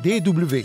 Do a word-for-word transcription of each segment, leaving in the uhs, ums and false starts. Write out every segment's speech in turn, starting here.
D W.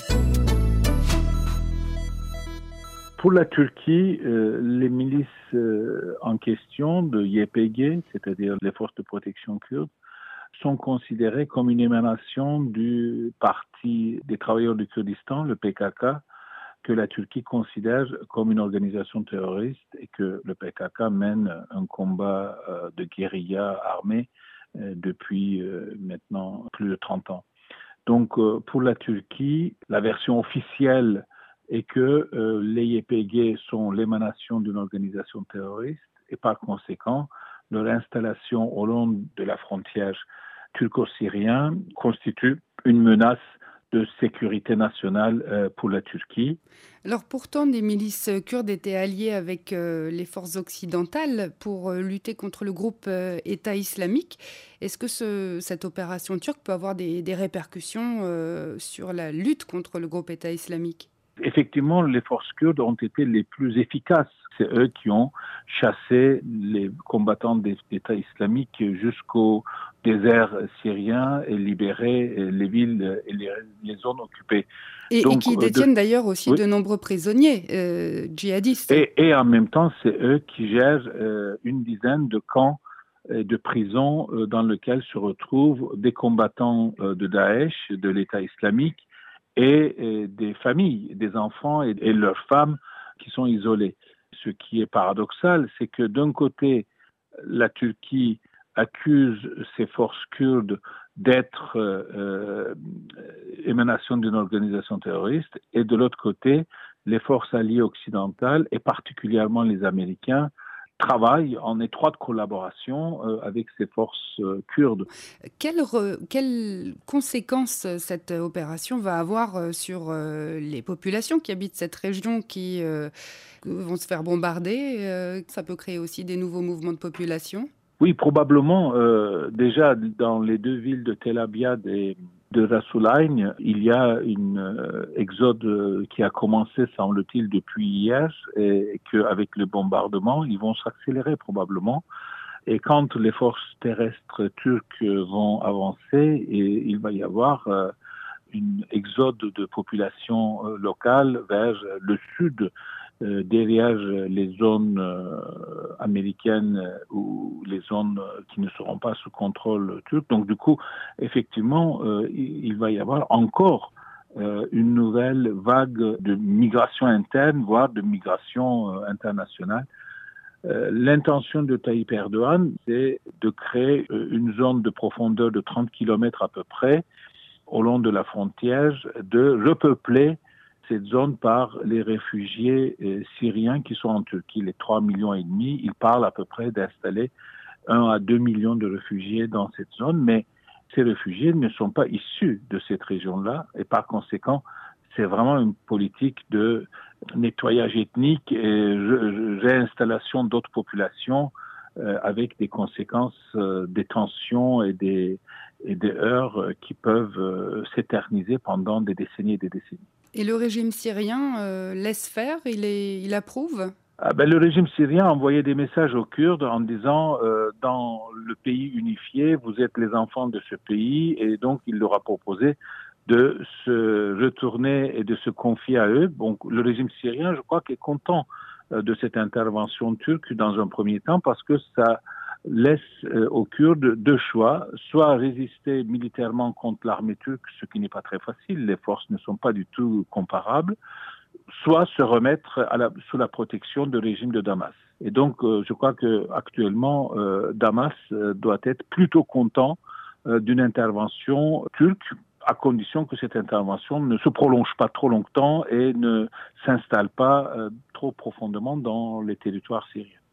Pour la Turquie, euh, les milices euh, en question de Y P G, c'est-à-dire les forces de protection kurdes, sont considérées comme une émanation du Parti des travailleurs du Kurdistan, le P K K, que la Turquie considère comme une organisation terroriste et que le P K K mène un combat euh, de guérilla armée euh, depuis euh, maintenant plus de trente ans. Donc euh, pour la Turquie, la version officielle est que euh, les Y P G sont l'émanation d'une organisation terroriste et par conséquent, leur installation au long de la frontière turco-syrienne constitue une menace de sécurité nationale euh, pour la Turquie. Alors pourtant, des milices kurdes étaient alliées avec euh, les forces occidentales pour euh, lutter contre le groupe euh, État islamique. Est-ce que ce, cette opération turque peut avoir des, des répercussions euh, sur la lutte contre le groupe État islamique ? Effectivement, les forces kurdes ont été les plus efficaces. C'est eux qui ont chassé les combattants de l'État islamique jusqu'au désert syrien et libéré les villes et les, les zones occupées. Et, Donc, et qui détiennent de... d'ailleurs aussi oui. de nombreux prisonniers euh, djihadistes. Et, et en même temps, c'est eux qui gèrent euh, une dizaine de camps euh, de prisons euh, dans lesquels se retrouvent des combattants euh, de Daesh, de l'État islamique, et, et des familles, des enfants et, et leurs femmes qui sont isolés. Ce qui est paradoxal, c'est que d'un côté, la Turquie accuse ces forces kurdes d'être euh, émanation d'une organisation terroriste, et de l'autre côté, les forces alliées occidentales, et particulièrement les Américains, travaillent en étroite collaboration euh, avec ces forces euh, kurdes. Quelles quelle conséquences cette opération va avoir sur euh, les populations qui habitent cette région, qui euh, vont se faire bombarder euh, Ça peut créer aussi des nouveaux mouvements de population ? Oui, probablement. Euh, déjà, dans les deux villes de Tel Abyad et de Rasulayn, il y a une euh, exode euh, qui a commencé, semble-t-il, depuis hier, et qu'avec le bombardement, ils vont s'accélérer probablement. Et quand les forces terrestres turques vont avancer, et il va y avoir euh, une exode de population euh, locale vers le sud, euh, derrière les zones euh, américaines euh, ou les zones qui ne seront pas sous contrôle turc. Donc du coup, effectivement, euh, il, il va y avoir encore euh, une nouvelle vague de migration interne, voire de migration euh, internationale. Euh, l'intention de Tayyip Erdogan, c'est de créer euh, une zone de profondeur de trente kilomètres à peu près au long de la frontière, de repeupler cette zone par les réfugiés euh, syriens qui sont en Turquie, les trois millions et demi. Il parle à peu près d'installer un à deux millions de réfugiés dans cette zone, mais ces réfugiés ne sont pas issus de cette région-là, et par conséquent, c'est vraiment une politique de nettoyage ethnique et réinstallation d'autres populations euh, avec des conséquences euh, des tensions et des, et des heurts euh, qui peuvent euh, s'éterniser pendant des décennies et des décennies. Et le régime syrien euh, laisse faire, il, est, il approuve ? Ah ben, le régime syrien a envoyé des messages aux Kurdes en disant euh, dans le pays unifié, vous êtes les enfants de ce pays, et donc il leur a proposé de se retourner et de se confier à eux. Donc le régime syrien, je crois, est content euh, de cette intervention turque dans un premier temps parce que ça laisse euh, aux Kurdes deux choix, soit résister militairement contre l'armée turque, ce qui n'est pas très facile, les forces ne sont pas du tout comparables, soit se remettre à la, sous la protection du régime de Damas. Et donc, euh, je crois qu'actuellement, euh, Damas euh, doit être plutôt content euh, d'une intervention turque, à condition que cette intervention ne se prolonge pas trop longtemps et ne s'installe pas euh, trop profondément dans les territoires syriens.